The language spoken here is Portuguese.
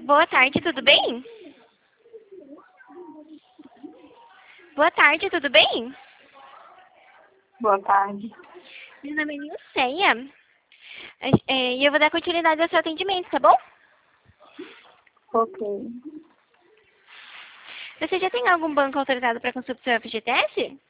Boa tarde, tudo bem? Boa tarde, tudo bem? Boa tarde. Meu nome é Nilceia. E eu vou dar continuidade ao seu atendimento, tá bom? Ok. Você já tem algum banco autorizado para consulta do seu FGTS?